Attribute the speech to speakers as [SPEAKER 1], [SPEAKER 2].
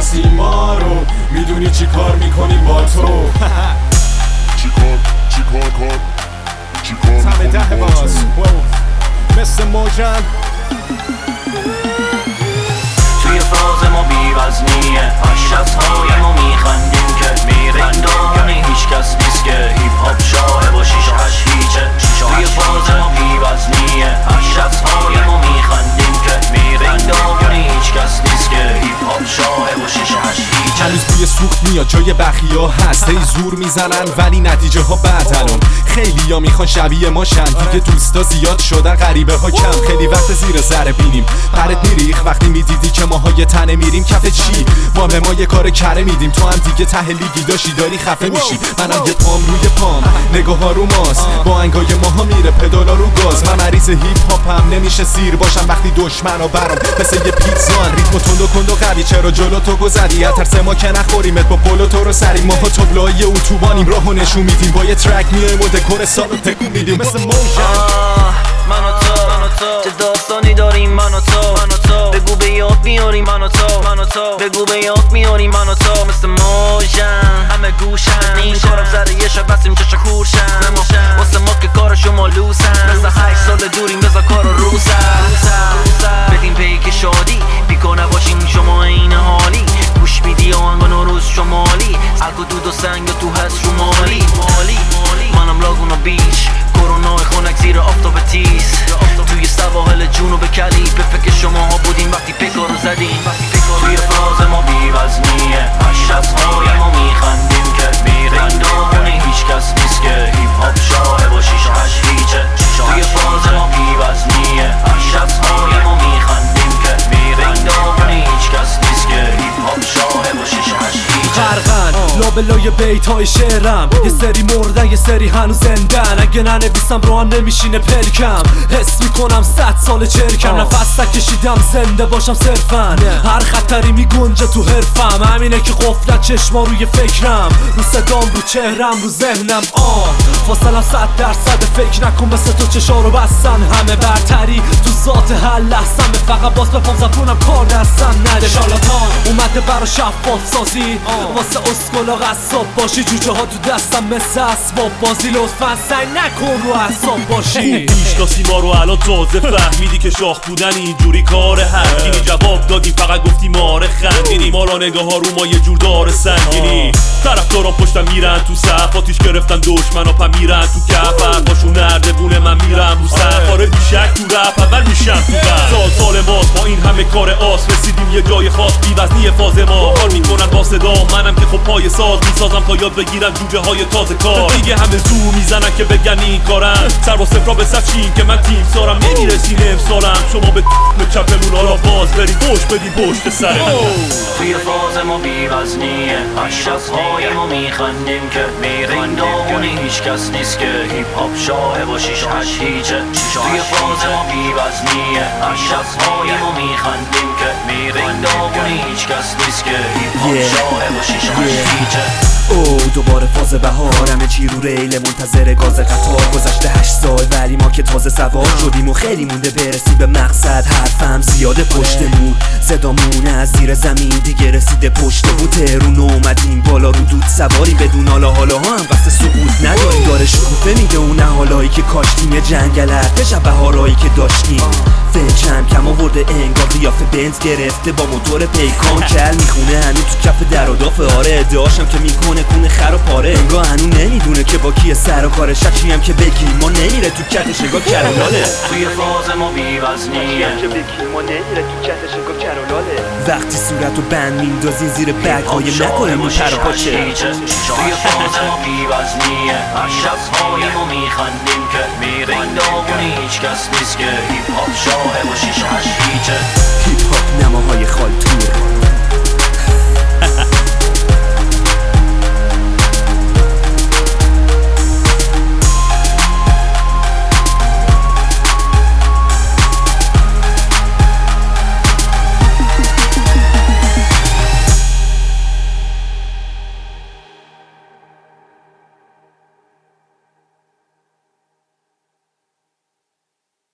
[SPEAKER 1] میشناسی ما رو، میدونی چی کار میکنیم با تو.
[SPEAKER 2] همه ده باز مثل موجن
[SPEAKER 3] توی فاز ما بی‌وزنیه، عشق‌های ما میخندیم که میرندامون هیچ کس نیست که هیپ هاپ شاه و 6 و 8 هیچه. توی فاز ما بی‌وزنیه، عشق‌های ما میخندیم که میرندامون هیچ کس نیست که هیپ هاپ شاه و 6 و 8 هیچه.
[SPEAKER 2] هنوز بوی سوخت میاد جای بخیا هست، هی زور میزنن ولی نتیجه ها بد. الان خیلی ها میخوان شبیه ما شن، دیگه دوستا زیاد شدن غریبه ها کم. خیلی وقت زیر ذره بینیم پرت میریخ وقتی میدیدی که ماها یه تنه میریم کف چی. ما به ما یه کار کره میدیم، تو هم دیگه ته لیگی داشتی داری خفه میشی. منم یه پام روی پام، نگاه ها رو ماست، با انگای ماها میره پدالا رو گاز. من مریض هیپ هاپم، نمیشه سیر باشم وقتی دشمنا برام مثل یه پیتزا. ریتم تند و کند و قوی، چرا جلو تو گذری؟ ترس ما که نخوریمت با پلو تو رو سری. ماها تابلوهای اتوبانیم، راهو نشون میدیم، با یه ترک میایم و دکور سالو تکون میدیم مثل موجن.
[SPEAKER 3] من و تو چه داستانی داریم من و تو، بگو به یاد میاریم من و تو، بگو به یاد میاریم من و تو مثل موجن. همه گوشن این کارم سر یه شب بسیم چشا کورشن، واسه ما که کار شما لوسن، مثل 8 سال دوریم بذار کارو روسن. بدیم پیک شادی بیکار نباشیم شما این حالی، گوش میدی آهنگ نوروز شمالی، الک و دود و سنگ و تو هست رو مالی. منم لاگونا بیچ، کرونا خونک زیر آفتاب تیز، توی سواحل جنوب کلی به فکر شماها بودیم وقتی پیکا رو زدیم. توی فاز ما بی‌وزنیه، عشق‌های ما میخندیم که میرندامون هیچ کس نیست که هیپ هاپ شاه و 6 و 8 هیچه. توی فاز ما بی‌وزنیه، عشق‌های ما میخندیم که میرندامون هیچ کس نیست که هیپ هاپ شاه و 6 و 8 هیچه.
[SPEAKER 4] غرقن لابلای بیت های شعرم، یه سری مردن یه سری هنوز زندن. اگه ننویسم رو هم نمیشینه پلکم، حس میکنم 100 سال چرکم. نفس نکشیدم زنده باشم صرفا، هر خطری میگنجه تو حرفم. همینه که قفلت چشما روی فکرم، رو صدام رو چهرم رو ذهنم. فاصلم 100% فکر نکن مثل تو چشا رو بستن. همه برتری تو ذات هر لحظم، فقط باز بپام زبونم کار دستم نده. شالاتان اومده برا شفاف سازی، واسه اسکولا قصاب باشی. جوجه ها تو دستم مثل اسباب بازی، لطفا سعی نکن رو اعصاب باشی.
[SPEAKER 5] میشناسی ما رو الان تازه فهمیدی که شاخ بودن اینجوری کار همگینی. جواب دادیم فقط گفتی ماره خندینی، مالا نگاه ها رو ما یه جور داره سنگینی. طرفداران پشتم میرن تو صف، آتیش گرفتن دشمنا پا میرن تو کف. حرفاشون نردبونه من میرم رو صف، آره بیشک تو رپ اول میشم تو قلب. سال ماست با این همه کار آس، رسیدیم یه جای خاص بی‌وزنی فاز ما. کار میکنن با صدا، منم که خب پای ساز میسازم تا یاد بگیرم جوجه های تازه کار. دیگه همه زور میزنن که بگن این کارم، سر با صفرا به سچین که من تیم سارم. نمیرسیم امسالم شما به چپمون، حالا باز بریم پشت بدیم پشت سر من.
[SPEAKER 3] توی فاز ما بی‌وزنیه، عشق‌های ما میخندیم که میرندامون هیچ کس نیست که هیپ هاپ شاه و 6 و 8 هیچه. توی فاز ما بی‌وزنیه، عشق‌های ما میخندیم که میرندامون هیچ کس نیست که هیپ هاپ شاه و 6 و 8 هیچه.
[SPEAKER 6] دوباره فاز بهار، همه چی رو ریل منتظر گاز قطار. گذشته 8 سال ولی ما که تازه سوار شدیم و خیلی مونده برسیم به مقصد. حرفم زیاده پشت نور، صدامون از زیر زمین دیگه رسیده پشت بوترون. اومدیم بالا رو دود سواری بدون حالا ها هم قصد سقوط نداریم. داره شکوفه میده اون حالایی که کاشتیم، یه جنگل حرف شب بهارایی که داشتیم. فکرم کم آورده انگار قیافه بنز گرفته با موتور پیکان. کل میخونه هنو تو کف در و دافه، آره ادعاشم که میکنه کونه خر و پاره. انگار هنو نمیدونه که با کیه سر و کارش. چی هم که بگیم ما نمیره تو کتش انگار کرولاله.
[SPEAKER 3] توی فاز ما بی‌وزنیه،
[SPEAKER 6] که بگیم ما نمیره تو کتش انگار کرولاله. وقتی صورتو بند میندازین زیر بگ های نکنه ما پر و پاچه.
[SPEAKER 3] توی فاز ما بی‌وزنیه، عشق‌های ما میخندیم که میرندامون هیچ کس نیست که هیپ هاپ شاه و 6 و 8 هیچه.
[SPEAKER 6] هیپ هاپ نماهای خالتور